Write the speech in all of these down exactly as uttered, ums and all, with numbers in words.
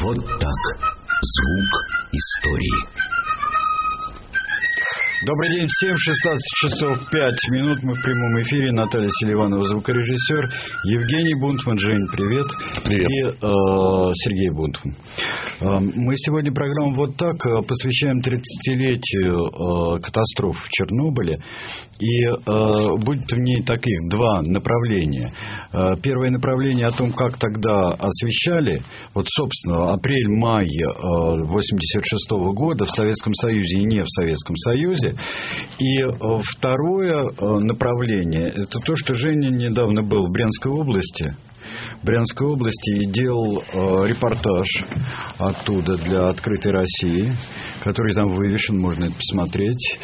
Вот так. Звук истории. Добрый день всем. шестнадцать часов пять минут. Мы в прямом эфире. Наталья Селиванова, звукорежиссер. Евгений Бунтман. Жень, привет. Привет. И э, Сергей Бунтман. Э, мы сегодня программу «Вот так» посвящаем тридцатилетию э, катастрофы в Чернобыле. И э, будет в ней таких два направления. Э, первое направление о том, как тогда освещали, вот, собственно, апрель-май э, восемьдесят шестого года в Советском Союзе и не в Советском Союзе. И второе направление – это то, что Женя недавно был в Брянской области. В Брянской области и делал э, репортаж оттуда для «Открытой России», который там вывешен, можно это посмотреть.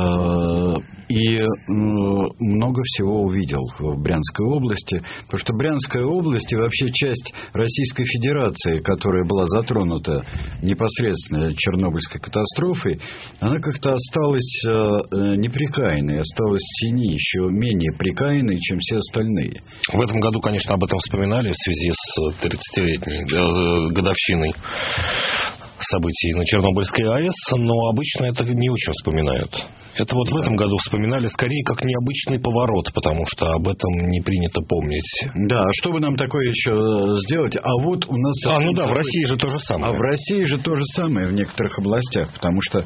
Э, и э, много всего увидел в Брянской области. Потому что Брянская область и вообще часть Российской Федерации, которая была затронута непосредственно Чернобыльской катастрофой, она как-то осталась э, неприкаянной, осталась в тени, еще менее прикаянной, чем все остальные. В этом году, конечно, об этом вспоминали в связи с тридцатилетней годовщиной событий на Чернобыльской АЭС, но обычно это не очень вспоминают. Это вот в этом году вспоминали скорее как необычный поворот, потому что об этом не принято помнить. Да, а что бы нам такое еще сделать? А вот у нас... А, ну да, в России же то же самое. А в России же то же самое в некоторых областях, потому что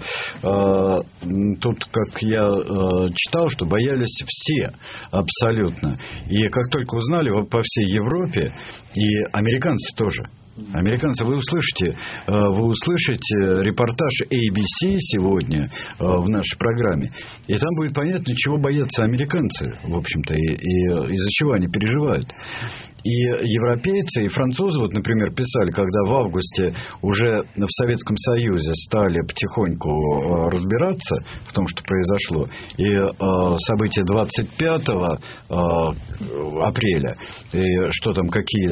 э, тут, как я э, читал, что боялись все абсолютно. И как только узнали по всей Европе, и американцы тоже. Американцы, вы услышите, вы услышите репортаж эй би си сегодня в нашей программе, и там будет понятно, чего боятся американцы, в общем-то, и, и из-за чего они переживают. И европейцы, и французы, вот, например, писали, когда в августе уже в Советском Союзе стали потихоньку разбираться в том, что произошло, и э, события двадцать пятого апреля, и что там, какие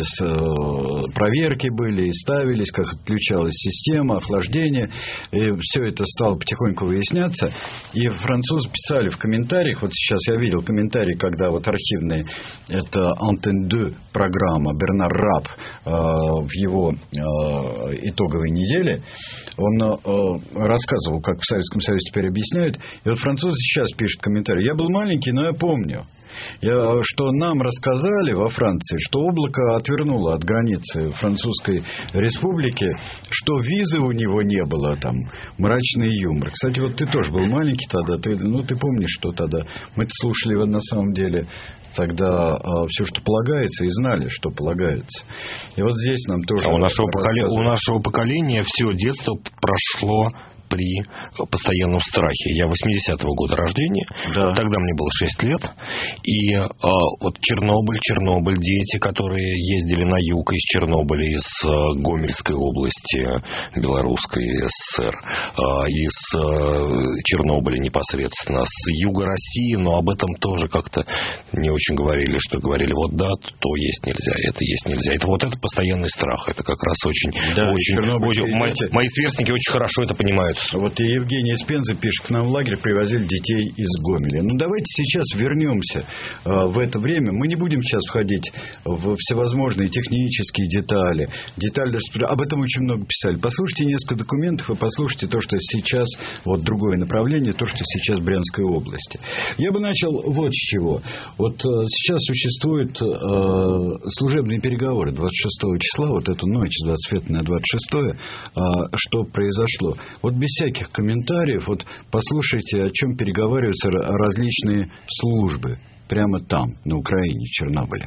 э, проверки были, и ставились, как отключалась система, охлаждение, и все это стало потихоньку выясняться. И французы писали в комментариях, вот сейчас я видел комментарии, когда вот архивные, это Антенн два программа, Бернар Рап э, в его э, итоговой неделе, он э, рассказывал, как в Советском Союзе теперь объясняют. И вот французы сейчас пишут комментарии. Я был маленький, но я помню. Я, что нам рассказали во Франции, что облако отвернуло от границы Французской Республики, что визы у него не было, там, мрачный юмор. Кстати, вот ты тоже был маленький тогда, ты, ну, ты помнишь, что тогда мы-то слушали на самом деле тогда а, все, что полагается, и знали, что полагается. И вот здесь нам тоже... А у нашего, поколе... у нашего поколения все детство прошло при постоянном страхе. Я восьмидесятого года рождения, да. Тогда мне было шесть лет, и а, вот Чернобыль, Чернобыль, дети, которые ездили на юг из Чернобыля, из а, Гомельской области, Белорусской ССР, а, из а, Чернобыля непосредственно, с юга России, но об этом тоже как-то не очень говорили, что говорили, вот да, то есть нельзя, это есть нельзя. Это вот это постоянный страх, это как раз очень... Да, очень, очень мои, мои сверстники очень хорошо это понимают. Вот и Евгений из Пензы пишет, к нам в лагерь привозили детей из Гомеля. Ну, давайте сейчас вернемся а, в это время. Мы не будем сейчас входить в всевозможные технические детали. Детали, об этом очень много писали. Послушайте несколько документов и послушайте то, что сейчас, вот другое направление, то, что сейчас в Брянской области. Я бы начал вот с чего. Вот а, сейчас существуют а, служебные переговоры двадцать шестого числа, вот эту ночь с двадцать пятого на двадцать шестое, а, что произошло. Вот без всяких комментариев, вот послушайте, о чем переговариваются различные службы прямо там, на Украине, в Чернобыле.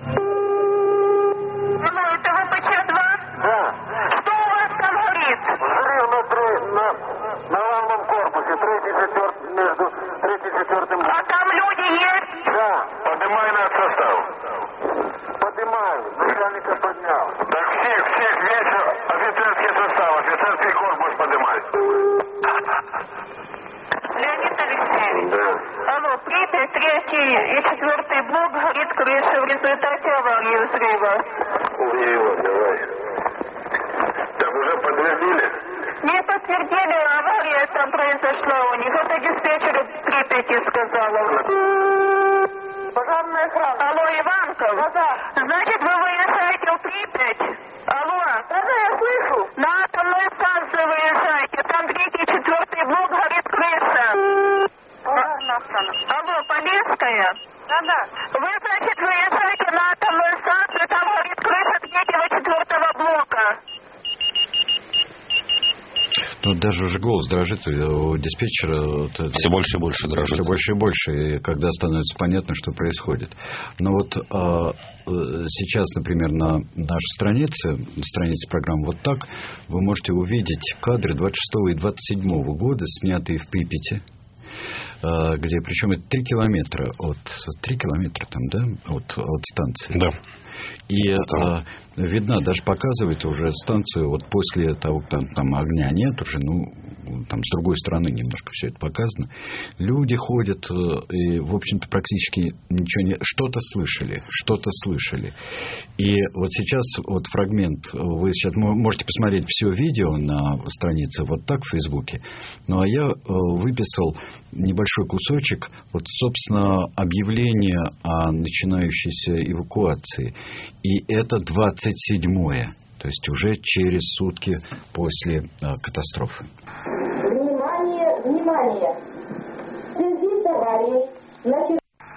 И четвертый блок горит крыша в результате аварии взрыва. Его, давай. Так уже подтвердили? Не подтвердили, авария там произошла у них. Это диспетчер Припяти сказала. Пожарная охрана. Алло, Иванков? Да, да. Значит, вы выезжаете в Припять? Алло? Да, да, я слышу. Ну, даже уже голос дрожит у диспетчера. Все больше и больше дрожит. Все больше и больше, и когда становится понятно, что происходит. Но вот а, сейчас, например, на нашей странице, странице программы «Вот так», вы можете увидеть кадры двадцать шестого и двадцать седьмого года, снятые в Припяти, где, причем это три километра от... Три километра там, да? От, от станции. Да. И а, видно, даже показывает уже станцию вот после того, как там, там огня нет уже, ну, там с другой стороны немножко все это показано. Люди ходят и, в общем-то, практически ничего не... Что-то слышали, что-то слышали. И вот сейчас вот фрагмент, вы сейчас можете посмотреть все видео на странице «Вот так» в Фейсбуке. Ну, а я выписал небольшой кусочек, вот, собственно, объявление о начинающейся эвакуации. И это двадцать седьмое, то есть уже через сутки после а, катастрофы. Внимание, внимание! В связи с аварией на...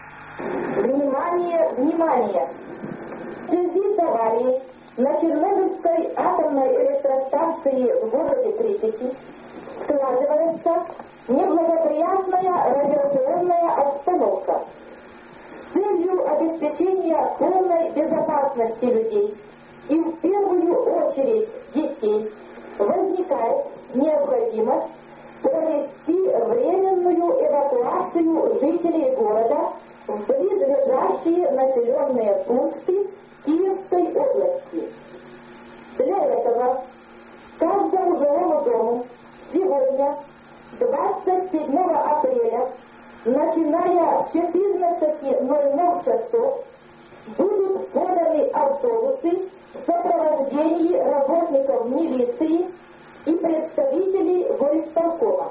Внимание, внимание! В связи с аварией на Чернобыльской атомной электростанции в городе Припяти складывается неблагоприятная радиационная обстановка. С целью обеспечения полной безопасности людей и в первую очередь детей возникает необходимость провести временную эвакуацию жителей города в близлежащие населенные пункты Киевской области. Для этого каждому жилому дому сегодня, двадцать седьмого апреля, начиная с четырнадцати ноль-ноль часов, будут поданы автобусы в сопровождении работников милиции и представителей горисполкома.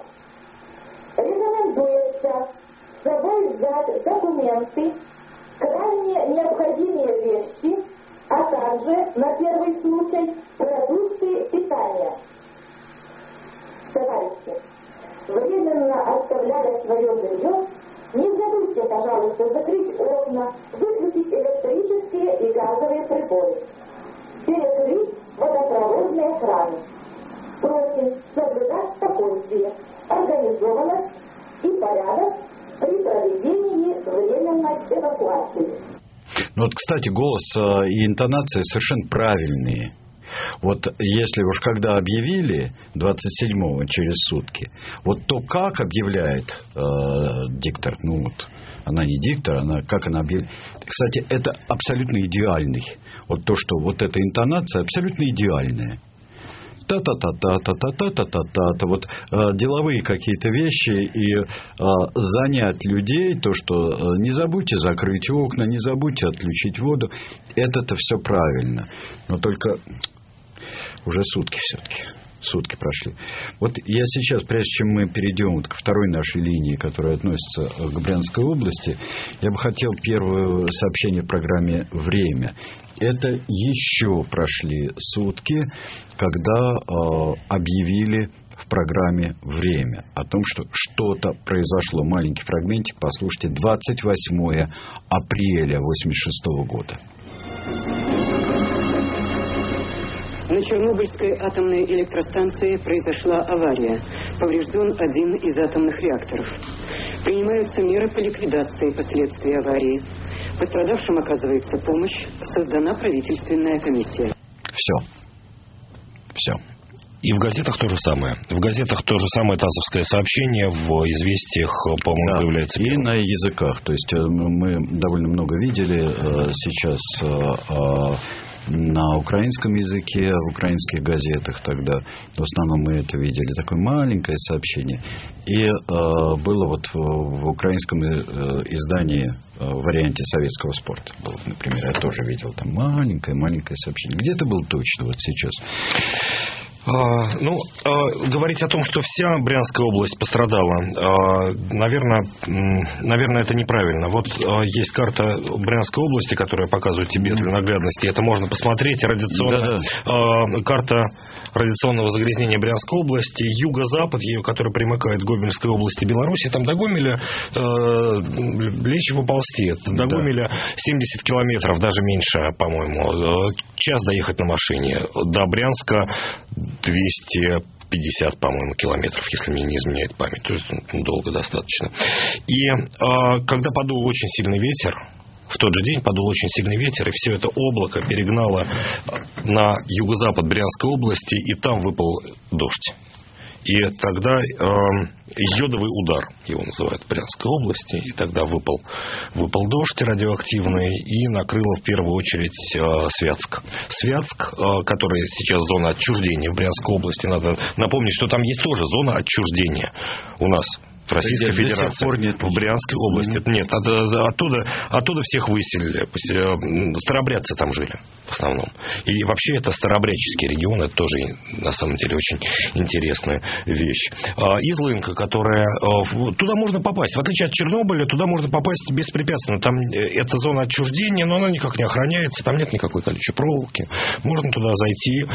Рекомендуется с собой взять документы, крайне необходимые вещи, а также, на первый случай, продукты питания. Товарищи, временно оставляя свое жилье, не забудьте, пожалуйста, закрыть окна, выключить электрические и газовые приборы, перекрыть водопроводные краны. Просим соблюдать спокойствие, организованность и порядок при проведении временной эвакуации. Ну вот, кстати, голос и интонация совершенно правильные. Вот если уж когда объявили двадцать седьмого через сутки, вот то, как объявляет э, диктор, ну вот, она не диктор, она как она объявляет. Кстати, это абсолютно идеальный. Вот то, что вот эта интонация абсолютно идеальная. Та-та-та-та-та-та-та-та-та-та. Вот э, деловые какие-то вещи и э, занять людей, то, что э, не забудьте закрыть окна, не забудьте отключить воду, это-то все правильно. Но только уже сутки все-таки. Сутки прошли. Вот я сейчас, прежде чем мы перейдем вот ко второй нашей линии, которая относится к Брянской области, я бы хотел первое сообщение в программе «Время». Это еще прошли сутки, когда э, объявили в программе «Время» о том, что что-то произошло. Маленький фрагментик, послушайте. двадцать восьмого апреля восемьдесят шестого года. На Чернобыльской атомной электростанции произошла авария. Поврежден один из атомных реакторов. Принимаются меры по ликвидации последствий аварии. Пострадавшим оказывается помощь. Создана правительственная комиссия. Все. Все. И в газетах то же самое. В газетах то же самое ТАССовское сообщение, в «Известиях», по-моему, да, появляется и первым. На языках. То есть мы довольно много видели сейчас на украинском языке, в украинских газетах тогда. В основном мы это видели. Такое маленькое сообщение. И было вот в украинском издании в варианте советского спорта. Было, например, я тоже видел там маленькое-маленькое сообщение. Где это было точно вот сейчас? А, ну, а, говорить о том, что вся Брянская область пострадала, а, наверное, наверное, это неправильно. Вот а, есть карта Брянской области, которая показывает тебе для наглядности. Это можно посмотреть. Радиационная, а, карта радиационного загрязнения Брянской области, юго-запад, которая примыкает к Гомельской области Беларуси. Там до Гомеля а, лечь поползти. До Гомеля семьдесят километров, даже меньше, по-моему. Час доехать на машине. До Брянска двести пятьдесят, по-моему, километров, если мне не изменяет память. То есть долго достаточно. И э, когда подул очень сильный ветер, в тот же день подул очень сильный ветер, и все это облако перегнало на юго-запад Брянской области, и там выпал дождь. И тогда э, йодовый удар, его называют в Брянской области, и тогда выпал, выпал дождь радиоактивный и накрыло в первую очередь э, Святск. Святск, э, который сейчас зона отчуждения в Брянской области, надо напомнить, что там есть тоже зона отчуждения у нас. В Российской Федерации, в Брянской области. Mm-hmm. Нет, от, оттуда, оттуда всех выселили. Старообрядцы там жили в основном. И вообще это старообрядческий регион, это тоже на самом деле очень интересная вещь. Излынка, которая... Туда можно попасть. В отличие от Чернобыля, туда можно попасть беспрепятственно. Там это зона отчуждения, но она никак не охраняется. Там нет никакой колючей проволоки. Можно туда зайти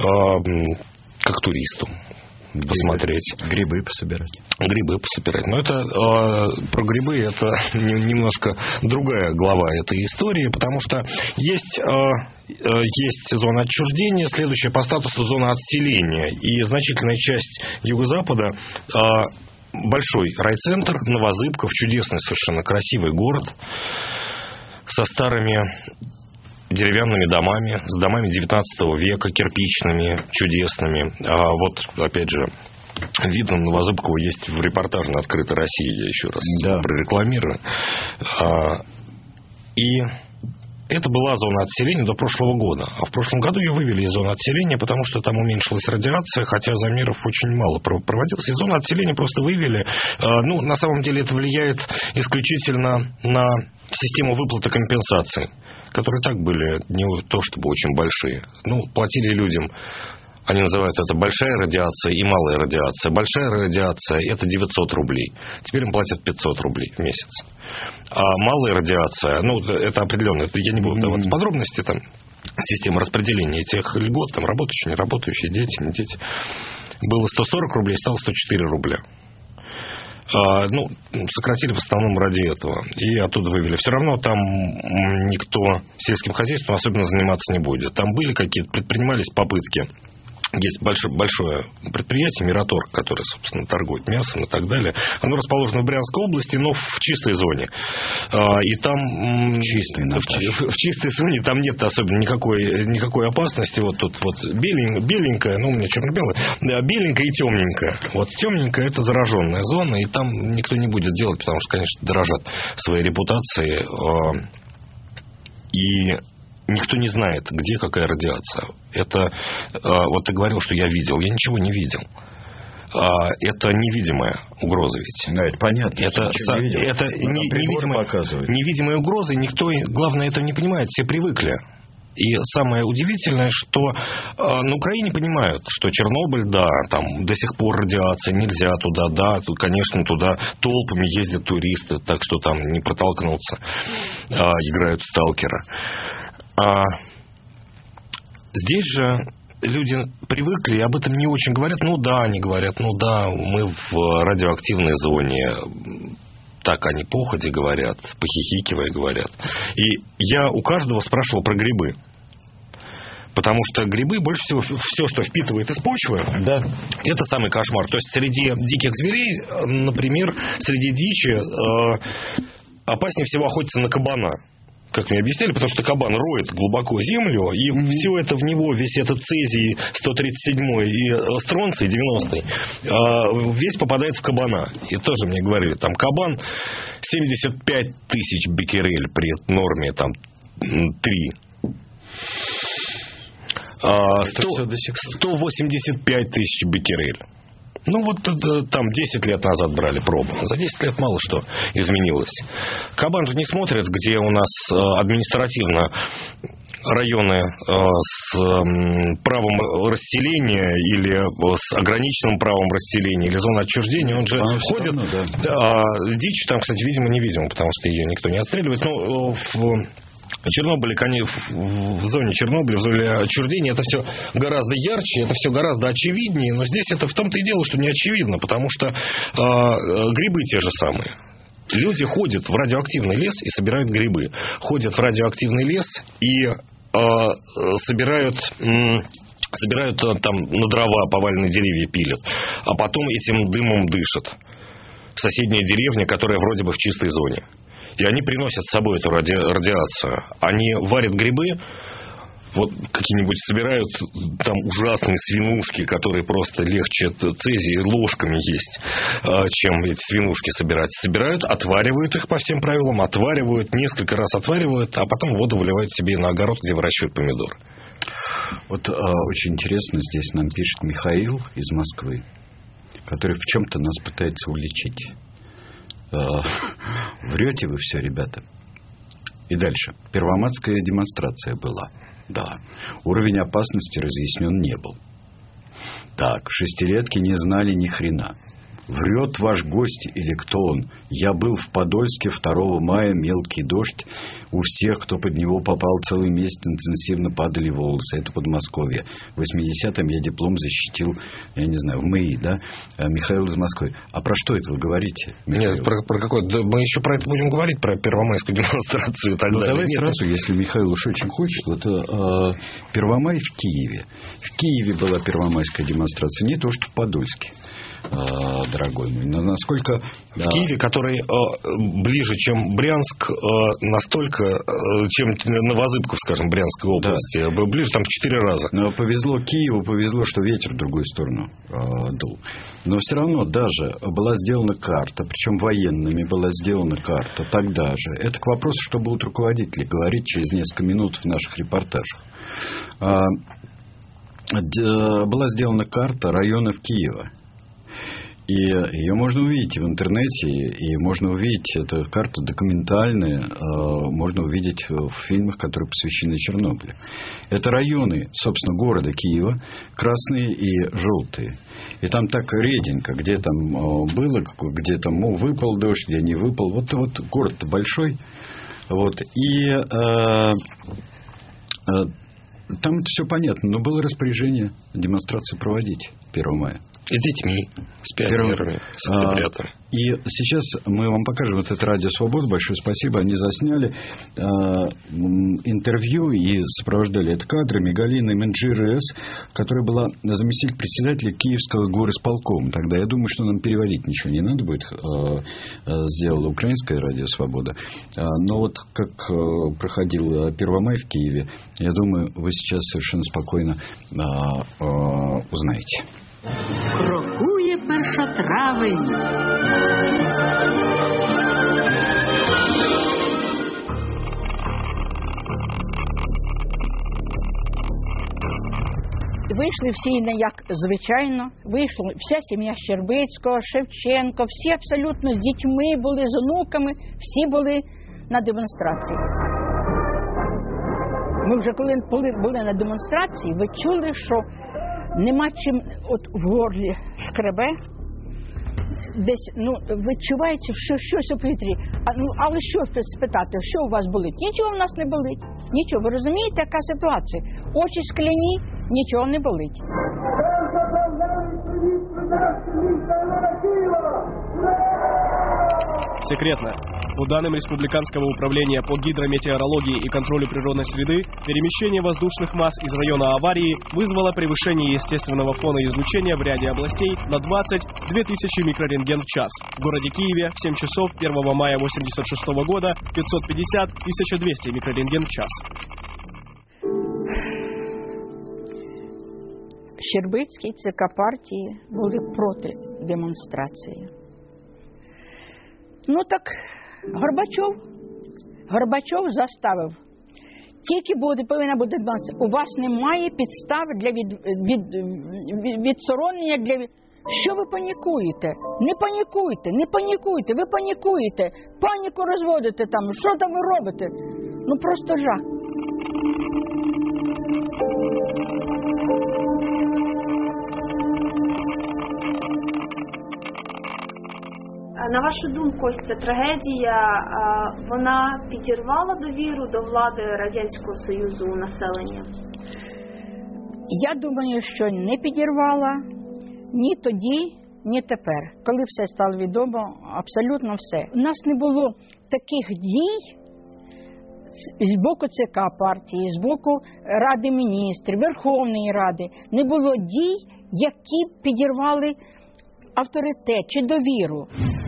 как туристу. Посмотреть. Грибы пособирать. Грибы пособирать. Но это э, про грибы это немножко другая глава этой истории, потому что есть, э, есть зона отчуждения, следующая по статусу зона отселения. И значительная часть юго-запада, э, большой райцентр, Новозыбков, чудесный, совершенно красивый город со старыми деревянными домами, с домами девятнадцатого века, кирпичными, чудесными. А вот, опять же, видно Новозыбково есть в репортаже на «Открытой России», я еще раз да. прорекламирую. А, и это была зона отселения до прошлого года. А в прошлом году ее вывели из зоны отселения, потому что там уменьшилась радиация, хотя замеров очень мало проводилось. Из зоны отселения просто вывели. А, ну, на самом деле это влияет исключительно на систему выплаты компенсаций, которые так были не то чтобы очень большие. Ну, платили людям, они называют это большая радиация и малая радиация. Большая радиация – это девятьсот рублей. Теперь им платят пятьсот рублей в месяц. А малая радиация, ну, это определенно, это я не буду вдаваться в подробности, там, система распределения этих льгот, там, работающие, неработающие, дети, не дети. Было сто сорок рублей, стало сто четыре рубля. А, ну, сократили в основном ради этого. И оттуда вывели. Все равно там никто сельским хозяйством особенно заниматься не будет. Там были какие-то, предпринимались попытки. Есть большое, большое предприятие «Мираторг», которое, собственно, торгует мясом и так далее. Оно расположено в Брянской области, но в чистой зоне. И там... Чистой, в, в чистой зоне там нет особенно никакой, никакой опасности. Вот тут вот белень, беленькая, ну, у меня черно-белая, да, беленькая и темненькая. Вот темненькая – это зараженная зона, и там никто не будет делать, потому что, конечно, дорожат своей репутацией. И... Никто не знает, где какая радиация. Это, вот ты говорил, что я видел. Я ничего не видел. Это невидимая угроза ведь. Да, это понятно. Это, не это не, невидимая, невидимая угроза, и никто, главное, этого не понимает. Все привыкли. И самое удивительное, что на Украине понимают, что Чернобыль, да, там до сих пор радиация, нельзя туда, да, тут, конечно, туда толпами ездят туристы, так что там не протолкнуться, играют в сталкера. А здесь же люди привыкли и об этом не очень говорят. Ну да, они говорят, ну да, мы в радиоактивной зоне. Так они походе говорят, похихикивая говорят. И я у каждого спрашивал про грибы. Потому что грибы больше всего, все, что впитывает из почвы, да, это самый кошмар. То есть среди диких зверей, например, среди дичи э, опаснее всего охотиться на кабана. Как мне объясняли, потому что кабан роет глубоко землю, и mm-hmm. все это в него, весь этот цезий сто тридцать семь и стронций девяностый, весь попадает в кабана. И тоже мне говорили, там кабан семьдесят пять тысяч беккерель при норме там три. сто восемьдесят пять тысяч беккерель. Ну, вот там десять лет назад брали пробу. За десять лет мало что изменилось. Кабан же не смотрит, где у нас административно районы с правом расселения или с ограниченным правом расселения или зона отчуждения. Он же а, ходит. Равно, да. А дичь там, кстати, видимо-невидимо, потому что ее никто не отстреливает. Но в... В Чернобыле, в зоне Чернобыля, в зоне отчуждения это все гораздо ярче, это все гораздо очевиднее, но здесь это в том-то и дело, что не очевидно, потому что э, грибы те же самые. Люди ходят в радиоактивный лес и собирают грибы. Ходят в радиоактивный лес и э, собирают... Э, собирают там на дрова, поваленные деревья пилят, а потом этим дымом дышат в соседней деревне, которая вроде бы в чистой зоне. И они приносят с собой эту ради... радиацию. Они варят грибы, вот какие-нибудь собирают там ужасные свинушки, которые просто легче цезия ложками есть, чем эти свинушки собирать. Собирают, отваривают их по всем правилам, отваривают, несколько раз отваривают, а потом воду выливают себе на огород, где выращивают помидоры. Вот а, очень интересно, здесь нам пишет Михаил из Москвы, который в чем-то нас пытается уличить. А, врете вы все, ребята. И дальше. Первомайская демонстрация была. Да. Уровень опасности разъяснен не был. Так, шестилетки не знали ни хрена. Врет ваш гость или кто он? Я был в Подольске второго мая, мелкий дождь. У всех, кто под него попал, целый месяц интенсивно падали волосы. Это Подмосковье. В восьмидесятом я диплом защитил, я не знаю, в МАИ, да? Михаил из Москвы. А про что это вы говорите, Михаил? Нет, про, про какой? Да, мы еще про это будем говорить, про первомайскую демонстрацию и так ну, далее. Давай Нет, сразу, если Михаил уж очень хочет. Вот э, Первомай в Киеве. В Киеве была первомайская демонстрация, не то, что в Подольске. Дорогой мой, но насколько... В да. Киеве, который э, ближе, чем Брянск, э, настолько, э, чем Новозыбков, скажем, Брянской области, да. Ближе там в четыре раза. Но повезло Киеву, повезло, что ветер в другую сторону э, дул. Но все равно даже была сделана карта, причем военными была сделана карта тогда же. Это к вопросу, что будут руководители говорить через несколько минут в наших репортажах. Э, э, была сделана карта районов Киева. И ее можно увидеть в интернете, и можно увидеть эту карту документальную, можно увидеть в фильмах, которые посвящены Чернобылю. Это районы, собственно, города Киева, красные и желтые. И там так реденько, где там было, где там ну, выпал дождь, где не выпал. Вот, вот город-то большой. Вот, и э, э, там это все понятно, но было распоряжение демонстрацию проводить первого мая. С детьми, с пионерами, с октябрятами. А, и сейчас мы вам покажем вот это Радио Свобода. Большое спасибо. Они засняли а, интервью и сопровождали это кадрами Галины Менджирес, которая была заместитель председателя Киевского горисполкома. Тогда я думаю, что нам переводить ничего не надо будет. А, сделала Украинское Радио Свобода. А, но вот как а, проходил Первомай в Киеве, я думаю, вы сейчас совершенно спокойно а, а, узнаете. Крокує першотравень. Вийшли всі, як звичайно, вийшла вся сім'я Щербицького, Шевченко, всі абсолютно з дітьми були, з онуками, всі були на демонстрації. Ми вже коли були на демонстрації, ви чули, що нема чим от в горлі шкребе, десь, ну, відчувається, що щось у повітрі. А, ну, але що спитати, що у вас болить? Нічого в нас не болить. Нічого. Ви розумієте, яка ситуація? Очі скляні, нічого не болить. Секретно. По данным Республиканского управления по гидрометеорологии и контролю природной среды, перемещение воздушных масс из района аварии вызвало превышение естественного фона излучения в ряде областей на двадцать две тысячи микрорентген в час. В городе Киеве в семь часов первого мая восемьдесят шестого года пятьсот пятьдесят — тысяча двести микрорентген в час. Щербицький, ЦК партії були проти демонстрації. Ну так, Горбачов, Горбачов заставив. Тільки буде, повинна бути демонстрація. У вас немає підстав для від, від, від, відсторонення. Для... Що ви панікуєте? Не панікуйте, не панікуйте, ви панікуєте. Паніку розводите там. Що там ви робите? Ну просто жах. На вашу думку, ось ця трагедія, вона підірвала довіру до влади Радянського Союзу у населення? Я думаю, що не підірвала ні тоді, ні тепер. Коли все стало відомо, абсолютно все. У нас не було таких дій, з боку ЦК партії, з боку Ради міністрів, Верховної Ради не було дій, які підірвали авторитет чи довіру.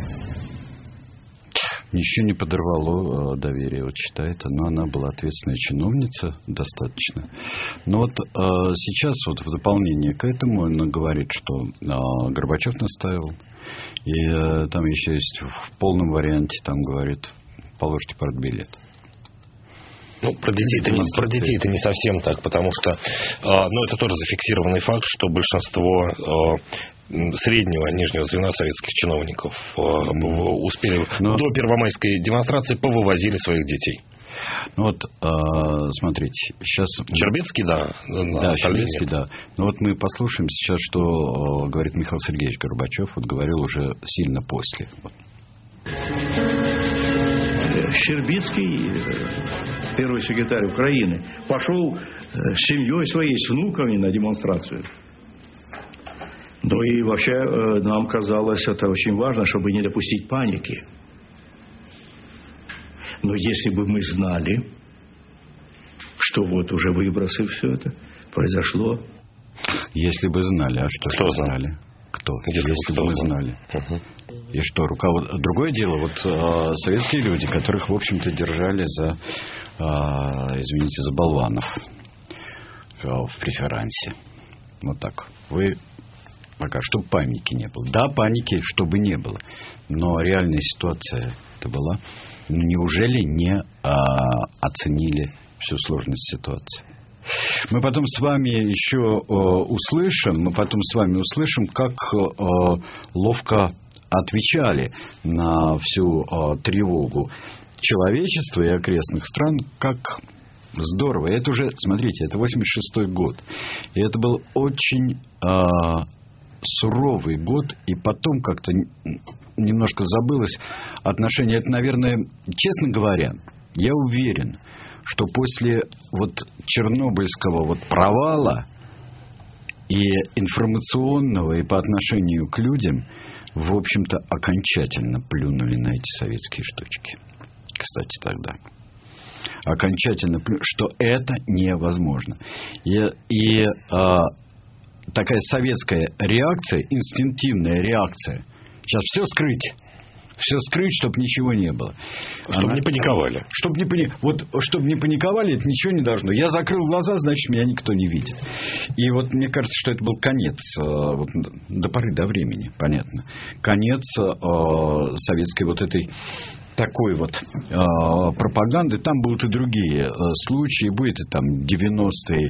Ничего не подорвало доверие, вот считает, но она была ответственная чиновница достаточно. Но вот э, сейчас вот в дополнение к этому она говорит, что э, Горбачев настаивал, и э, там еще есть в полном варианте, там говорит, положите партбилет. Ну, про детей, это не, про детей это не совсем так, потому что, э, ну, это тоже зафиксированный факт, что большинство э, среднего, нижнего звена советских чиновников э, mm. успели Но... до первомайской демонстрации повывозили своих детей. Ну вот, э, смотрите, сейчас... Чербицкий, да. Да, Чербицкий, да. Ну вот мы послушаем сейчас, что э, говорит Михаил Сергеевич Горбачев, вот говорил уже сильно после. Щербицкий, первый секретарь Украины, пошел с семьей своей, с внуками на демонстрацию. Ну и вообще нам казалось это очень важно, чтобы не допустить паники. Но если бы мы знали, что вот уже выбросы, все это произошло. Если бы знали, а что, что знали? Кто? Если, Если бы мы знали. Угу. И что, руковод... Другое дело, вот э, советские люди, которых, в общем-то, держали за, э, извините, за болванов э, в преферансе. Вот так. Вы пока, чтобы паники не было. Да, паники, чтобы не было. Но реальная ситуация это была. Ну, неужели не э, оценили всю сложность ситуации? Мы потом с вами еще э, услышим, мы потом с вами услышим, как э, ловко отвечали на всю э, тревогу человечества и окрестных стран, как здорово. И это уже, смотрите, это восемьдесят шестой год. И это был очень э, суровый год, и потом как-то немножко забылось отношение. Это, наверное, честно говоря, я уверен, что после вот чернобыльского вот провала и информационного, и по отношению к людям, в общем-то, окончательно плюнули на эти советские штучки. Кстати, тогда. Окончательно плюнули, что это невозможно. И, и а, такая советская реакция, инстинктивная реакция, сейчас все скрыть. Все скрыть, чтобы ничего не было. Чтобы Она... не паниковали. Чтобы не, пани... вот, чтобы не паниковали, это ничего не должно. Я закрыл глаза, значит, меня никто не видит. И вот мне кажется, что это был конец, вот, до поры до времени, понятно. Конец э, советской вот этой такой вот э, пропаганды. Там будут и другие э, случаи. Будет и там девяностые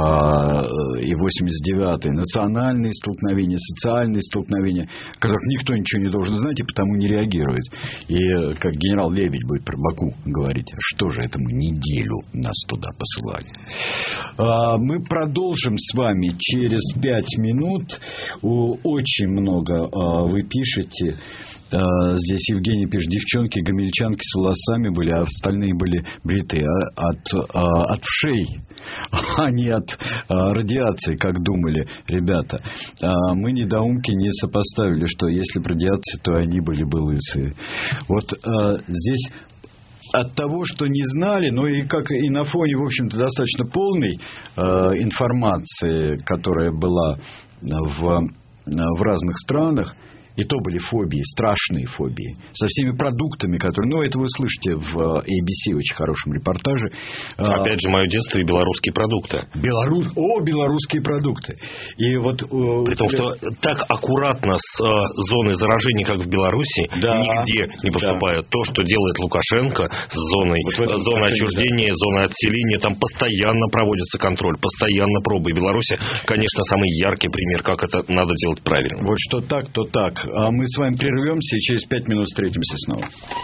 э, и восемьдесят девятые национальные столкновения, социальные столкновения, о которых никто ничего не должен знать и потому не реагирует. И как генерал Лебедь будет про Баку говорить, что же это мы неделю нас туда посылали. Э, мы продолжим с вами через пять минут. Очень много э, вы пишете. Здесь Евгений пишет, девчонки, гомельчанки с волосами были, а остальные были бритые от, от вшей, а не от радиации, как думали ребята. Мы недоумки не сопоставили, что если б радиация, то они были бы лысые. Вот здесь от того, что не знали, но и как и на фоне, в общем-то, достаточно полной информации, которая была в, в разных странах, и то были фобии, страшные фобии. Со всеми продуктами, которые... Ну, это вы слышите в эй би си очень хорошем репортаже. Опять же, мое детство и белорусские продукты. Белорус... О, белорусские продукты. И вот... При том, что так аккуратно с э, зоной заражения, как в Беларуси, да, нигде не поступает. Да. То, что делает Лукашенко с зоной, вот зоной отчуждения, да. зоной отселения, там постоянно проводится контроль, постоянно пробы. И Беларусь, конечно, самый яркий пример, как это надо делать правильно. Вот что так, то так. А мы с вами прервемся и через пять минут встретимся снова.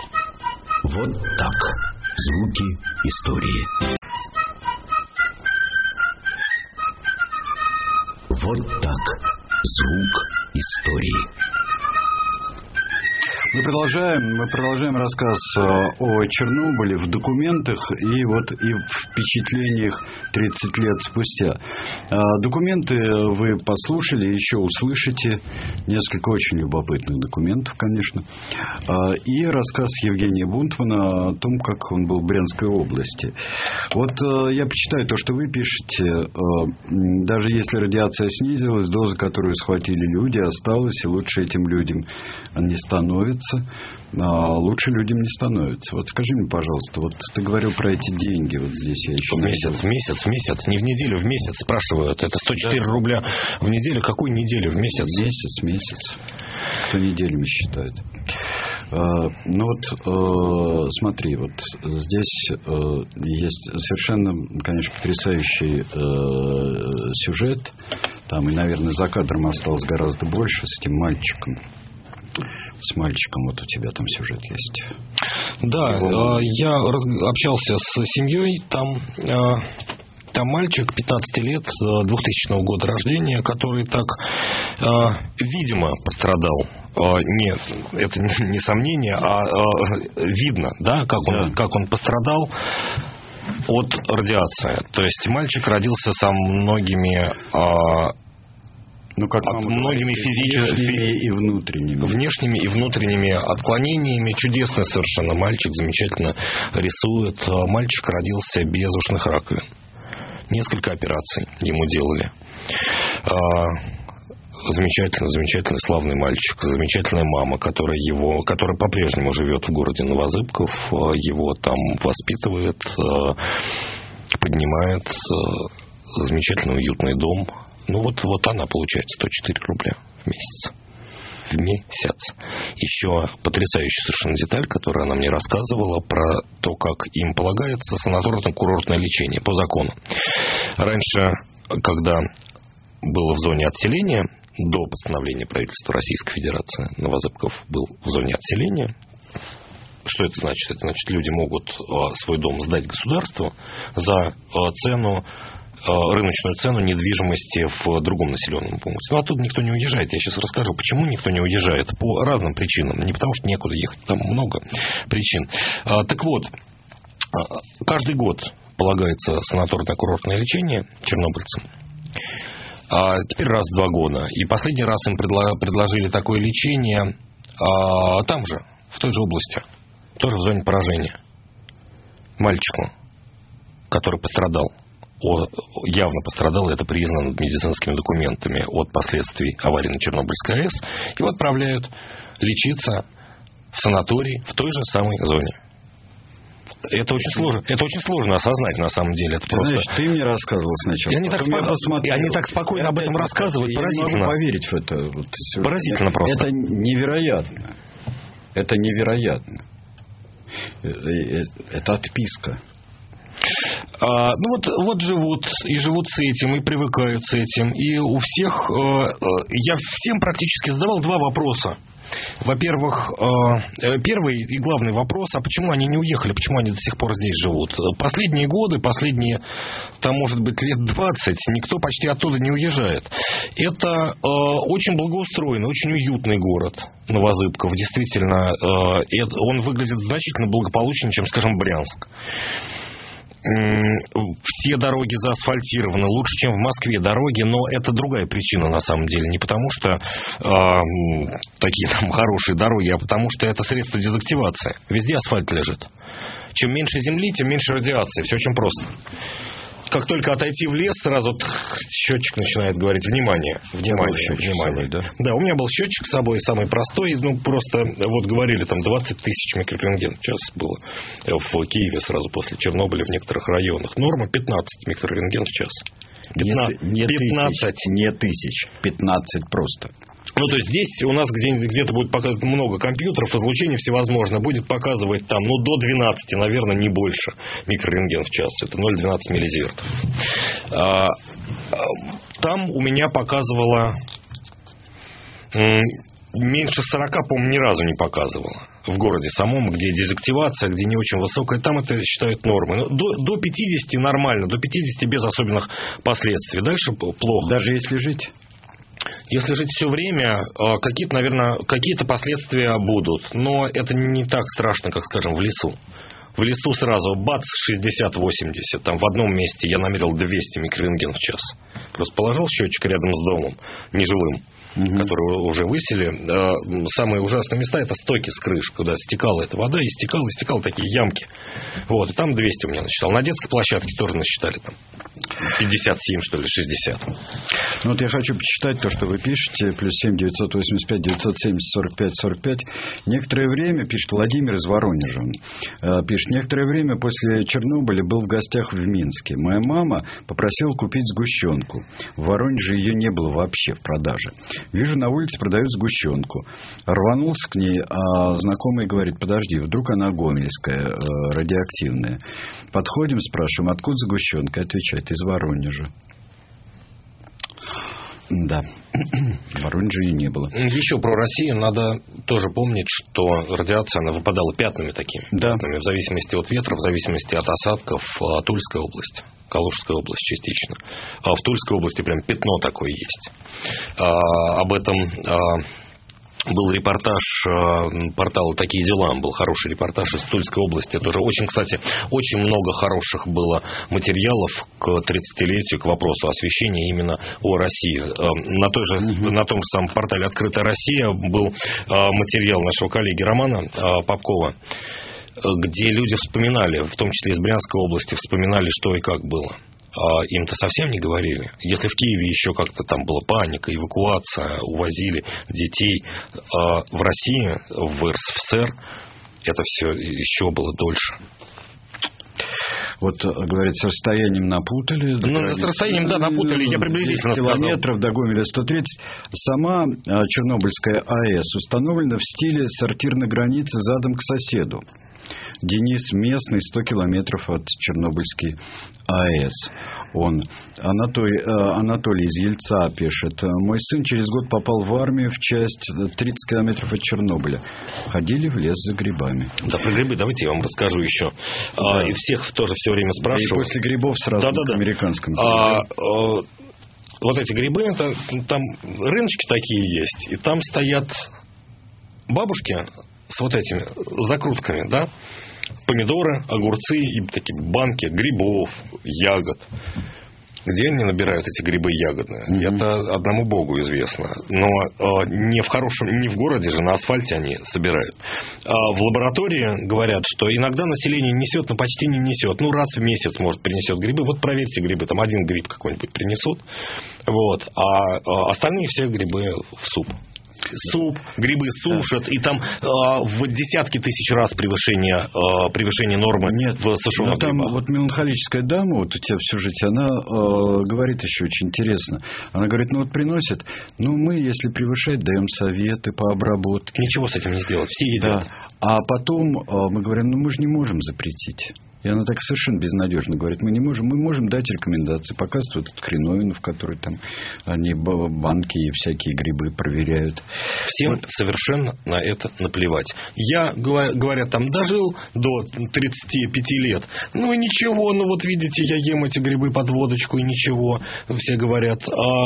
Вот так. Звуки истории. Вот так. Звук истории. Мы продолжаем, мы продолжаем рассказ о Чернобыле в документах и вот и в впечатлениях тридцать лет спустя. Документы вы послушали, еще услышите. Несколько очень любопытных документов, конечно. И рассказ Евгения Бунтмана о том, как он был в Брянской области. Вот я почитаю то, что вы пишете. Даже если радиация снизилась, доза, которую схватили люди, осталась, и лучше этим людям не становится. А лучше людям не становится. Вот скажи мне, пожалуйста, вот ты говорил про эти деньги, вот здесь я еще... Месяц, в месяц, в месяц, не в неделю, в месяц спрашивают. Это сто четыре да. рубля в неделю. Какой неделю? В месяц? Месяц, месяц. Кто неделями считает. А, ну вот, э, смотри, вот здесь э, есть совершенно, конечно, потрясающий э, сюжет. Там, и, наверное, за кадром осталось гораздо больше с этим мальчиком. С мальчиком, вот у тебя там сюжет есть. Да, Его... я общался с семьей, там, там мальчик пятнадцати лет, двухтысячного года рождения, который так, видимо, пострадал. Нет, это не сомнение, а видно, да, как он, да. как он пострадал от радиации. То есть мальчик родился со многими... Ну, как от многими физическими и внутренними. Внешними и внутренними отклонениями. Чудесный совершенно мальчик, замечательно рисует. Мальчик родился без ушных раковин. Несколько операций ему делали. Замечательный, замечательный, славный мальчик. Замечательная мама, которая его, которая по-прежнему живет в городе Новозыбков. Его там воспитывает, поднимает. Замечательный, уютный дом. Ну, вот, вот она получает сто четыре рубля в месяц. В месяц. Еще потрясающая совершенно деталь, которую она мне рассказывала про то, как им полагается санаторно-курортное лечение по закону. Раньше, когда было в зоне отселения, до постановления правительства Российской Федерации, Новозыбков был в зоне отселения. Что это значит? Это значит, люди могут свой дом сдать государству за цену, рыночную цену недвижимости в другом населенном пункте. Но оттуда никто не уезжает. Я сейчас расскажу, почему никто не уезжает. По разным причинам. Не потому, что некуда ехать. Там много причин. Так вот, каждый год полагается санаторно-курортное лечение чернобыльцам. А теперь раз в два года. И последний раз им предложили такое лечение там же, в той же области. Тоже в зоне поражения. Мальчику, который пострадал. Явно пострадал, это признано медицинскими документами, от последствий аварии на Чернобыльской АЭС. Его отправляют лечиться в санаторий в той же самой зоне. Это очень сложно, это очень сложно осознать на самом деле. Это ты просто... знаешь, ты мне рассказывал сначала. И они, так, спо... они так спокойно об этом рассказывают. Я поразительно. не могу поверить в это. Вот, поразительно это, просто. Это невероятно. Это невероятно. Это отписка. А, ну вот, вот живут и живут с этим, и привыкают с этим. И у всех... Э, я всем практически задавал два вопроса. Во-первых, э, первый и главный вопрос, а почему они не уехали, почему они до сих пор здесь живут? Последние годы, последние, там, может быть, лет двадцать, никто почти оттуда не уезжает. Это э, очень благоустроенный, очень уютный город Новозыбков. Действительно, э, он выглядит значительно благополучнее, чем, скажем, Брянск. Все дороги заасфальтированы, лучше, чем в Москве дороги, но это другая причина на самом деле. Не потому, что э, такие там хорошие дороги, а потому, что это средство дезактивации. Везде асфальт лежит. Чем меньше земли, тем меньше радиации. Все очень просто. Как только отойти в лес, сразу счетчик начинает говорить: внимание, внимание, внимание. Да? Да, у меня был счетчик с собой, самый простой, ну просто, вот говорили, там двадцать тысяч микрорентген в час было в Киеве сразу после Чернобыля в некоторых районах. Норма пятнадцать микрорентген в час. пятнадцать, не, пятнадцать, тысяч, не тысяч, пятнадцать просто. Ну, то есть здесь у нас где- где-то будет показывать много компьютеров, излучение всевозможно, будет показывать там, ну, до двенадцати, наверное, не больше микрорентген в час. Это ноль целых двенадцать миллизивертов. А, там у меня показывало м- меньше сорока, по-моему, ни разу не показывало. В городе самом, где дезактивация, где не очень высокая, там это считают нормой. Но до, до пятидесяти нормально, до пятидесяти без особенных последствий. Дальше плохо. Даже если жить? Если жить все время, какие-то, наверное, какие-то последствия будут. Но это не так страшно, как, скажем, в лесу. В лесу сразу бац, шестьдесят-восемьдесят. Там в одном месте я намерил двести микрорентген в час. Просто положил счетчик рядом с домом, неживым, mm-hmm. которые уже высели. Самые ужасные места — это стойки с крыш, куда стекала эта вода, и стекала, и стекала такие ямки. Вот, и там двести у меня насчитал. На детской площадке тоже насчитали там пятьдесят семь, что ли, шестьдесят. Ну вот я хочу почитать то, что вы пишете. Плюс семь девятьсот восемьдесят пять девятьсот семьдесят сорок пять сорок пять. Некоторое время, пишет Владимир из Воронежа, пишет, некоторое время после Чернобыля был в гостях в Минске. Моя мама попросила купить сгущенку. В Воронеже ее не было вообще в продаже. Вижу, на улице продают сгущенку. Рванулся к ней, а знакомый говорит: подожди, вдруг она гомельская, радиоактивная. Подходим, спрашиваем, откуда сгущенка? Отвечает: из Воронежа. Да, в Воронеже ее не было. Еще про Россию надо тоже помнить, что радиация, она выпадала пятнами такими. Да. Пятнами, в зависимости от ветра, в зависимости от осадков. Тульская область, Калужская область частично. А в Тульской области прям пятно такое есть. А, об этом... А, был репортаж э, портала «Такие дела». Был хороший репортаж из Тульской области. Тоже очень, кстати, очень много хороших было материалов к тридцатилетию, к вопросу освещения именно о России. Э, на, той же, mm-hmm. на том же самом портале «Открытая Россия» был э, материал нашего коллеги Романа э, Попкова, где люди вспоминали, в том числе из Брянской области, вспоминали, что и как было. Им-то совсем не говорили. Если в Киеве еще как-то там была паника, эвакуация, увозили детей, в России, в эр эс эф эс эр это все еще было дольше. Вот, говорят, с расстоянием напутали. Ну, с расстоянием, да, напутали. Я приблизительно сказал. Километров до Гомеля сто тридцать. Сама Чернобыльская АЭС установлена в стиле сортирной границы задом к соседу. Денис местный, сто километров от Чернобыльской АЭС. Он, Анатолий, Анатолий из Ельца пишет: мой сын через год попал в армию в часть тридцать километров от Чернобыля. Ходили в лес за грибами. Да, про грибы давайте я вам расскажу еще. Да. А, и всех тоже все время спрашивают. И после грибов сразу да, да, к американскому. А, а, вот эти грибы, это, там рыночки такие есть, и там стоят бабушки с вот этими закрутками, да? Помидоры, огурцы и такие банки грибов, ягод. Где они набирают эти грибы ягодные? Mm-hmm. Это одному богу известно. Но э, не в хорошем, не в городе же, на асфальте они собирают. А в лаборатории говорят, что иногда население несет, но почти не несет. Ну, раз в месяц, может, принесет грибы. Вот проверьте грибы, там один гриб какой-нибудь принесут. Вот. А, а остальные все грибы в суп. Суп, грибы сушат, и там э, в десятки тысяч раз превышение, э, превышение нормы. Нет, в сушеных там грибах. Вот меланхолическая дама, вот у тебя в сюжете, она э, говорит еще очень интересно. Она говорит, ну вот приносит, ну мы, если превышать, даем советы по обработке. Ничего с этим не сделать, все едят. Да. А потом э, мы говорим, ну мы же не можем запретить. И она так совершенно безнадежно говорит, мы не можем, мы можем дать рекомендации, показывают эту хреновину, в которой там они банки и всякие грибы проверяют. Всем вот. Совершенно на это наплевать. Я, говорят, там дожил до тридцати пяти лет, ну и ничего, ну вот видите, я ем эти грибы под водочку и ничего. Все говорят, а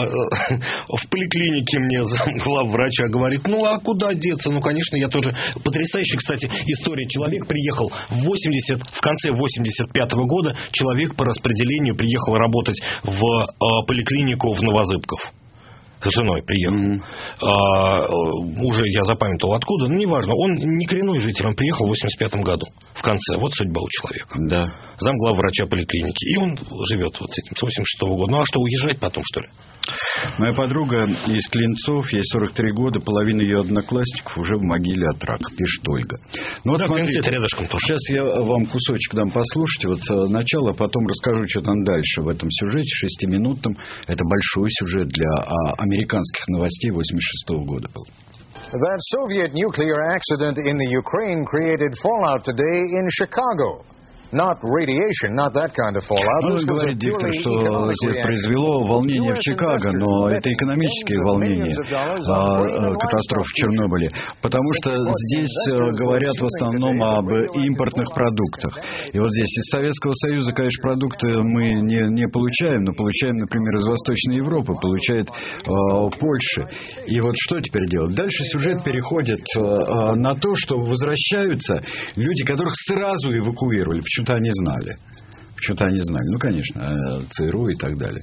в поликлинике мне главврача говорит, ну а куда деться? Ну, конечно, я тоже. Потрясающая, кстати, история. Человек приехал в восемьдесят, в конце восемьдесят пятого года, человек по распределению приехал работать в э, поликлинику в Новозыбков. С женой приехал. Mm-hmm. А, уже я запамятовал откуда, но неважно. Он не коренной житель, он приехал в восемьдесят пятом году. В конце. Вот судьба у человека. Да. Замглавврача поликлиники. И он живет вот с этим, с восемьдесят шестого года. Ну а что, уезжать потом, что ли? Моя подруга из Клинцов, ей сорок три года, половина ее одноклассников уже в могиле от рака, пишет Ольга. Ну вот да, смотрите, рядышком тоже. Сейчас я вам кусочек дам послушать, вот начало, а потом расскажу, что там дальше в этом сюжете, шестиминутном. Это большой сюжет для а, американских новостей восемьдесят шестого года был. That Soviet nuclear accident in the Ukraine created fallout today in Chicago. Он говорит, диктор, что это произвело волнение в Чикаго, но это экономические волнения, катастрофы в Чернобыле, потому что здесь говорят в основном об импортных продуктах. И вот здесь из Советского Союза, конечно, продукты мы не, не получаем, но получаем, например, из Восточной Европы, получает э, Польша. И вот что теперь делать? Дальше сюжет переходит э, на то, что возвращаются люди, которых сразу эвакуировали. Почему-то они знали. Почему-то они знали. Ну, конечно, ЦРУ и так далее.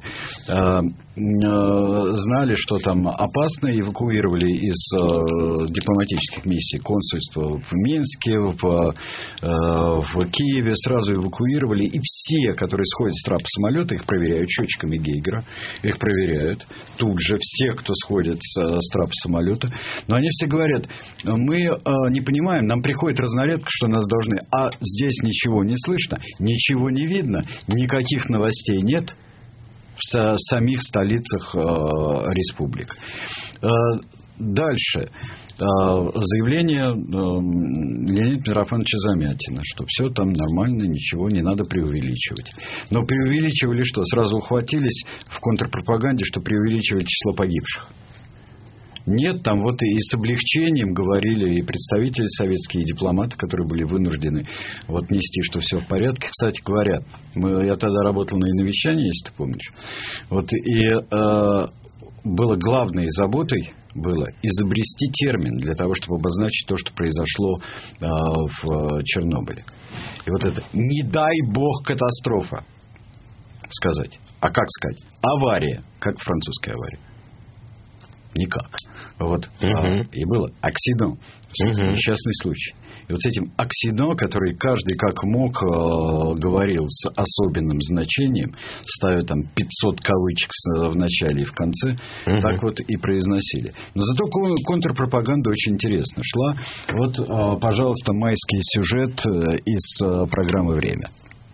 Знали, что там опасно, эвакуировали из дипломатических миссий консульства в Минске, в, в Киеве, сразу эвакуировали. И все, которые сходят с трапа самолета, их проверяют счетчиками Гейгера. Их проверяют тут же. Всех, кто сходит с, с трапа самолета. Но они все говорят, мы не понимаем, нам приходит разнарядка, что нас должны. А здесь ничего не слышно, ничего не видно. Никаких новостей нет в самих столицах э, республик. Э, дальше. Э, заявление э, Леонида Митрофановича Замятина, что все там нормально, ничего не надо преувеличивать. Но преувеличивали что? Сразу ухватились в контрпропаганде, что преувеличивали число погибших. Нет, там вот и с облегчением говорили и представители советские, и дипломаты, которые были вынуждены вот нести, что все в порядке. Кстати говоря, мы, я тогда работал на иновещании, если ты помнишь. Вот, и э, было главной заботой было изобрести термин для того, чтобы обозначить то, что произошло э, в Чернобыле. И вот это «не дай бог катастрофа» сказать. А как сказать? Авария. Как французская авария? Никак. Вот. Uh-huh. И было аксидент. Uh-huh. Несчастный случай. И вот с этим аксидент, который каждый как мог э, говорил с особенным значением, ставя там пятьсот кавычек в начале и в конце, uh-huh. так вот и произносили. Но зато контрпропаганда очень интересно шла. Вот, э, пожалуйста, майский сюжет из э, программы «Время».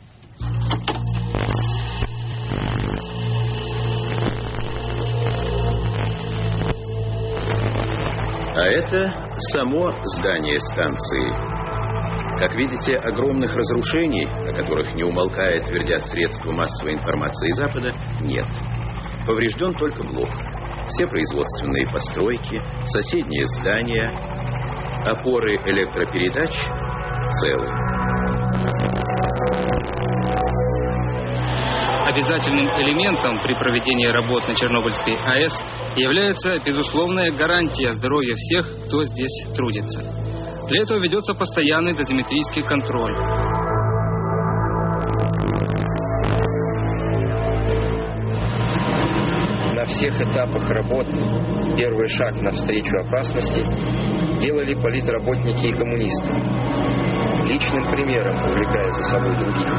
А это само здание станции. Как видите, огромных разрушений, о которых не умолкая твердят средства массовой информации Запада, нет. Поврежден только блок. Все производственные постройки, соседние здания, опоры электропередач целы. Обязательным элементом при проведении работ на Чернобыльской АЭС является безусловная гарантия здоровья всех, кто здесь трудится. Для этого ведется постоянный дозиметрийский контроль. На всех этапах работ первый шаг навстречу опасности делали политработники и коммунисты, личным примером увлекая за собой других.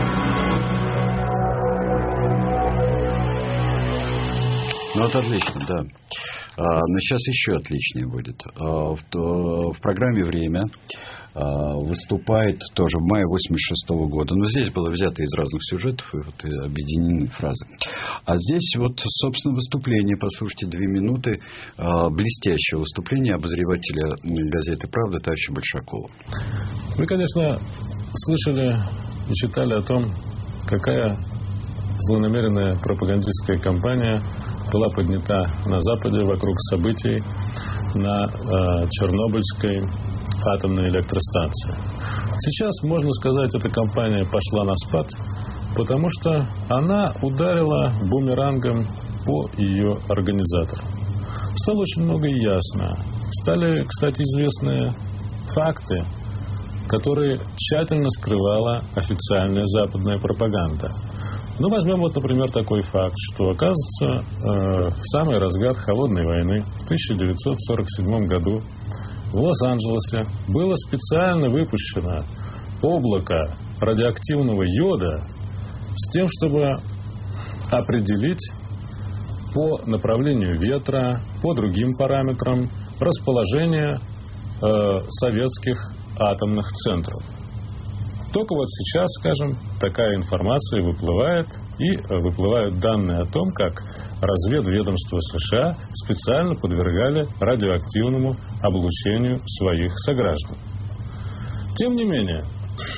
Ну, вот отлично, да. А, но сейчас еще отличнее будет. А, в, в программе «Время» а, выступает тоже в мае восемьдесят шестого года. Но здесь было взято из разных сюжетов и, вот, и объединены фразы. А здесь вот, собственно, выступление. Послушайте, две минуты а, блестящего выступления обозревателя газеты «Правда» товарища Большакова. Вы, конечно, слышали и читали о том, какая злонамеренная пропагандистская кампания была поднята на Западе вокруг событий на э, Чернобыльской атомной электростанции. Сейчас, можно сказать, эта кампания пошла на спад, потому что она ударила бумерангом по ее организаторам. Стало очень много ясно. Стали, кстати, известны факты, которые тщательно скрывала официальная западная пропаганда. Ну, возьмем вот, например, такой факт, что, оказывается, э, в самый разгар холодной войны в тысяча девятьсот сорок седьмом году в Лос-Анджелесе было специально выпущено облако радиоактивного йода с тем, чтобы определить по направлению ветра, по другим параметрам расположение э, советских атомных центров. Только вот сейчас, скажем, такая информация выплывает, и выплывают данные о том, как разведведомства США специально подвергали радиоактивному облучению своих сограждан. Тем не менее,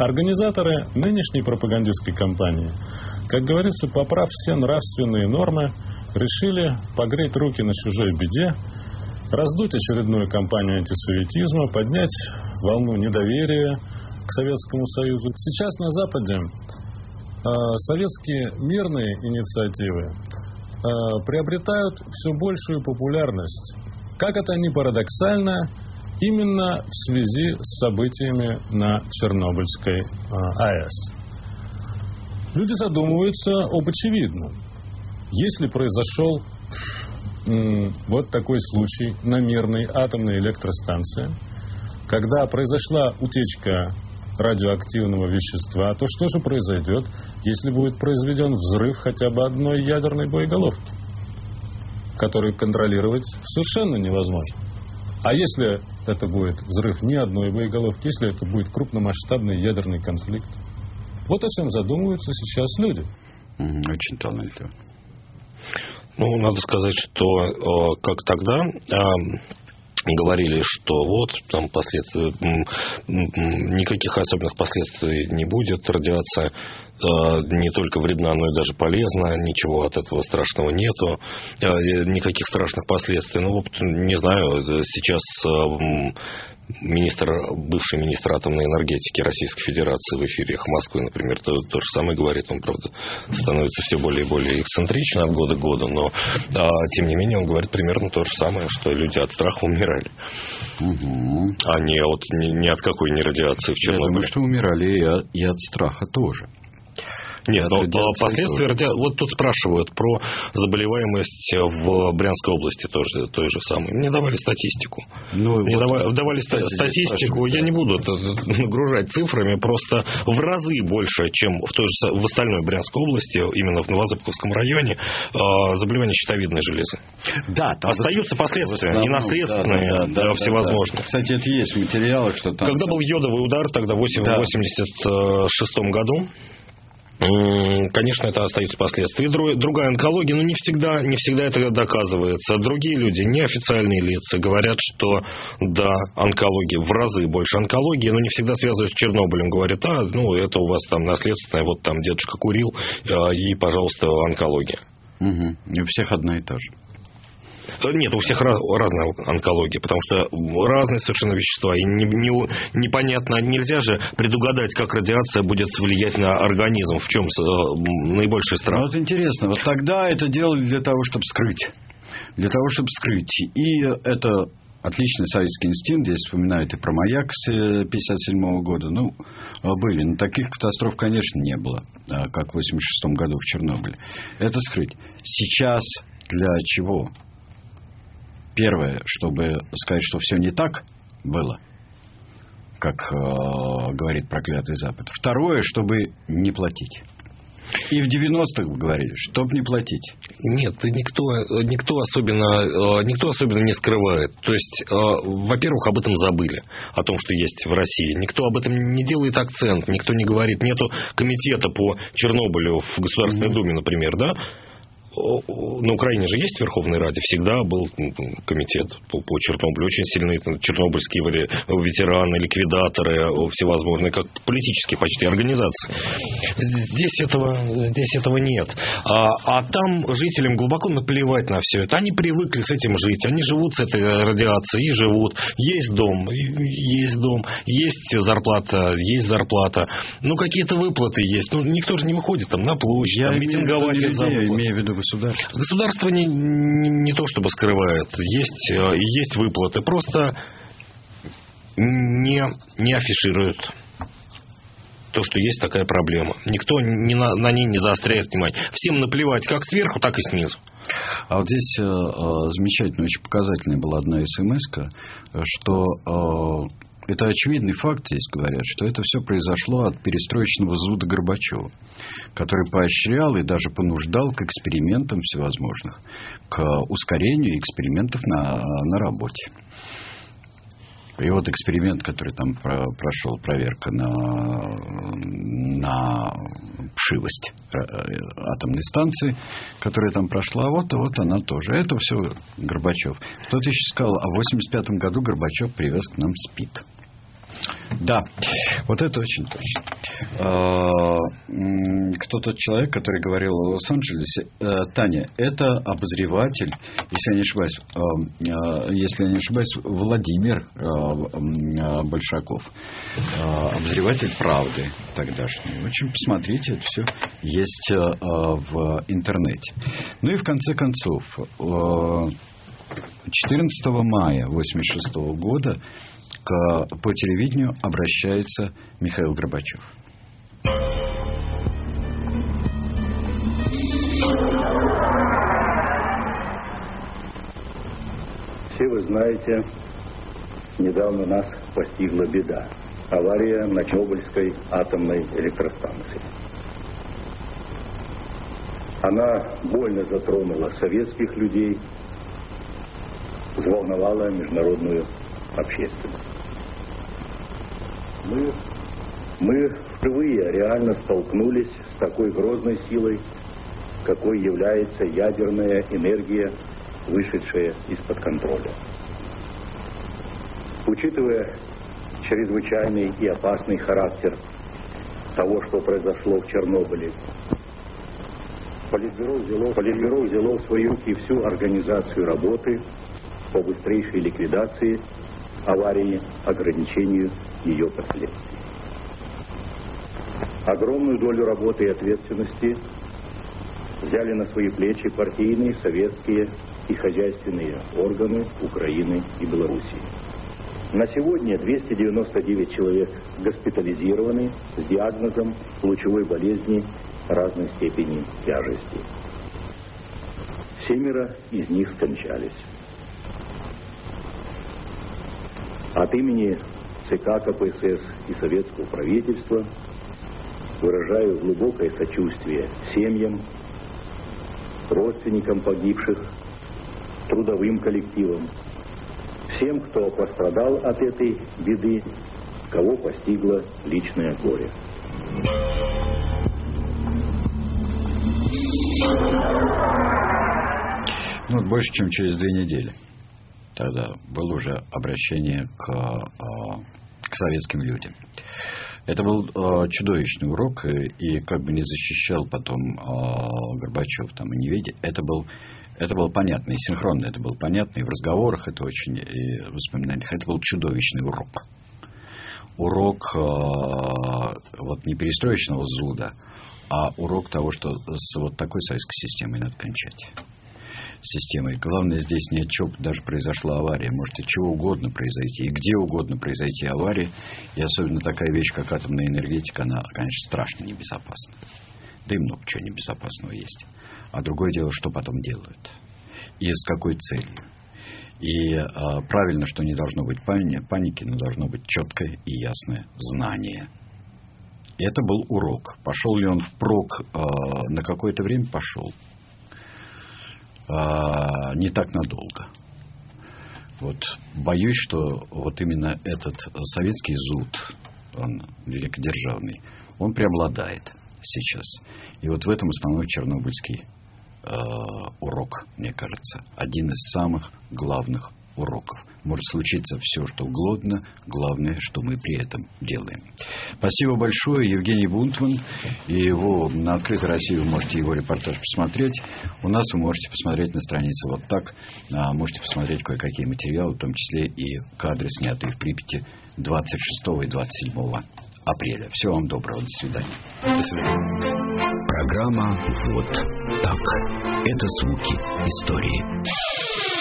Организаторы нынешней пропагандистской кампании, как говорится, поправ все нравственные нормы, решили погреть руки на чужой беде, раздуть очередную кампанию антисоветизма, поднять волну недоверия к Советскому Союзу. Сейчас на Западе э, советские мирные инициативы э, приобретают все большую популярность. Как это ни парадоксально, именно в связи с событиями на Чернобыльской э, АЭС. Люди задумываются об очевидном. Если произошел м, вот такой случай на мирной атомной электростанции, когда произошла утечка радиоактивного вещества, то что же произойдет, если будет произведен взрыв хотя бы одной ядерной боеголовки, которую контролировать совершенно невозможно? А если это будет взрыв не одной боеголовки, если это будет крупномасштабный ядерный конфликт? Вот о чем задумываются сейчас люди. Очень талантливо. Ну, надо сказать, что э, как тогда э, говорили, что вот там последствия, никаких особенных последствий не будет, радиация э, не только вредна, но и даже полезна, ничего от этого страшного нету, э, никаких страшных последствий. Ну, вот, не знаю, сейчас э, министр, бывший министр атомной энергетики Российской Федерации в эфире «Эхо Москвы», например, то, то же самое говорит. Он, правда, становится все более и более эксцентричен от года к году, но а, тем не менее он говорит примерно то же самое, что люди от страха умирали. Угу. А не от, не, ни от какой не радиации в Чернобыле. Я думаю, что умирали и от, и от страха тоже. Нет, но последствия радиации... Вот тут спрашивают про заболеваемость в Брянской области тоже, той же самой. Мне давали статистику. Ну, Мне вот давали, давали статистику. Я не буду это нагружать цифрами. Просто в разы больше, чем в, той же, в остальной Брянской области, именно в Новозыбковском районе, заболевания щитовидной железы. Да, остаются последствия, основном, и наследственные, да, да, да, всевозможные. Да, да. Кстати, это есть материалы, что там... Когда был йодовый удар, тогда в восемьдесят шестом году, конечно, это остаются последствия. Другая онкология, но не всегда, не всегда это доказывается. Другие люди, неофициальные лица, говорят, что да, онкология, в разы больше онкологии, но не всегда связывают с Чернобылем. Говорят, а, ну, это у вас там наследственное, вот там дедушка курил, и, пожалуйста, онкология. Угу. И у всех одна и та же. Нет, у всех разная онкология, потому что разные совершенно вещества. И не, не, непонятно, нельзя же предугадать, как радиация будет влиять на организм. В чем наибольший страх? Вот интересно, вот тогда это делали для того, чтобы скрыть. Для того, чтобы скрыть. И это отличный советский инстинкт. Здесь вспоминают и про «Маяк» с пятьдесят седьмого года. Ну, были. Но таких катастроф, конечно, не было, как в восемьдесят шестом году в Чернобыле. Это скрыть. Сейчас для чего? Первое, чтобы сказать, что все не так было, как э, говорит проклятый Запад. Второе, чтобы не платить. И в девяностых говорили, чтобы не платить. Нет, никто, никто, особенно, никто особенно не скрывает. То есть, во-первых, об этом забыли, о том, что есть в России. Никто об этом не делает акцент, никто не говорит. Нету комитета по Чернобылю в Государственной mm-hmm. Думе, например, да? На Украине же есть Верховной Раде, всегда был комитет по, по Чернобылю, очень сильные чернобыльские ветераны, ликвидаторы, всевозможные, как политические почти организации. Здесь этого, здесь этого нет. А, а там жителям глубоко наплевать на все это. Они привыкли с этим жить, они живут с этой радиацией и живут. Есть дом, есть дом, есть зарплата, есть зарплата. Ну, какие-то выплаты есть. Ну, никто же не выходит там на площадь, там, митинговать. Я имею в виду государство. Государство не, не, не то чтобы скрывает. Есть, есть выплаты. Просто не, не афишируют то, что есть такая проблема. Никто не на, на ней не заостряет внимание. Всем наплевать как сверху, так и снизу. А вот здесь э, замечательно, очень показательная была одна смс-ка, что э, это очевидный факт, здесь говорят, что это все произошло от перестроечного зуда Горбачева, который поощрял и даже понуждал к экспериментам всевозможных, к ускорению экспериментов на, на работе. И вот эксперимент, который там про, прошел, проверка на, на вшивость атомной станции, которая там прошла, вот, вот она тоже. Это все Горбачев. Кто-то еще сказал, а в восемьдесят пятом году Горбачев привез к нам СПИД. Да, вот это очень точно. Кто тот человек, который говорил о Лос-Анджелесе? Таня, это обозреватель, если я не ошибаюсь, если я не ошибаюсь, Владимир Большаков, обозреватель «Правды» тогдашний. В общем, посмотрите, это все есть в интернете. Ну и в конце концов, четырнадцатого мая восемьдесят шестого года к, по телевидению обращается Михаил Горбачев. Все вы знаете, недавно нас постигла беда. Авария на Чернобыльской атомной электростанции. Она больно затронула советских людей, взволновала международную общественность. Мы, мы впервые реально столкнулись с такой грозной силой, какой является ядерная энергия, вышедшая из-под контроля. Учитывая чрезвычайный и опасный характер того, что произошло в Чернобыле, Политбюро взяло, Политбюро взяло в свои руки всю организацию работы по быстрейшей ликвидации аварии, ограничению ее последствий. Огромную долю работы и ответственности взяли на свои плечи партийные, советские и хозяйственные органы Украины и Белоруссии. На сегодня двести девяносто девять человек госпитализированы с диагнозом лучевой болезни разной степени тяжести. Семеро из них скончались. От имени ЦК КПСС и советского правительства выражаю глубокое сочувствие семьям, родственникам погибших, трудовым коллективам, всем, кто пострадал от этой беды, кого постигло личное горе. Ну, больше, чем через две недели. Тогда было уже обращение к, к советским людям. Это был э, чудовищный урок, и, и как бы не защищал потом э, Горбачев там и не видя, это был, это было понятно, и синхронно это было понятно, и в разговорах это очень, и в воспоминаниях, это был чудовищный урок. Урок э, вот не перестроечного зуда, а урок того, что с вот такой советской системой надо кончать. Системой. Главное здесь не отчет, даже произошла авария. Может и чего угодно произойти, и где угодно произойти авария. И особенно такая вещь, как атомная энергетика, она, конечно, страшно небезопасна. Да и много чего небезопасного есть. А другое дело, что потом делают. И с какой целью. И а, правильно, что не должно быть паники, но должно быть четкое и ясное знание. И это был урок. Пошел ли он впрок а, на какое-то время? Пошел. А, не так надолго. Вот боюсь, что вот именно этот советский зуд, он великодержавный, он преобладает сейчас. И вот в этом основной чернобыльский э, урок, мне кажется, один из самых главных уроков. Может случиться все, что угодно, главное, что мы при этом делаем. Спасибо большое. Евгений Бунтман. И его на «Открытой России» вы можете его репортаж посмотреть. У нас вы можете посмотреть на странице вот так. А можете посмотреть кое-какие материалы, в том числе и кадры, снятые в Припяти двадцать шестого и двадцать седьмого апреля. Всего вам доброго. До свидания. До свидания. Программа «Вот так». Это звуки истории.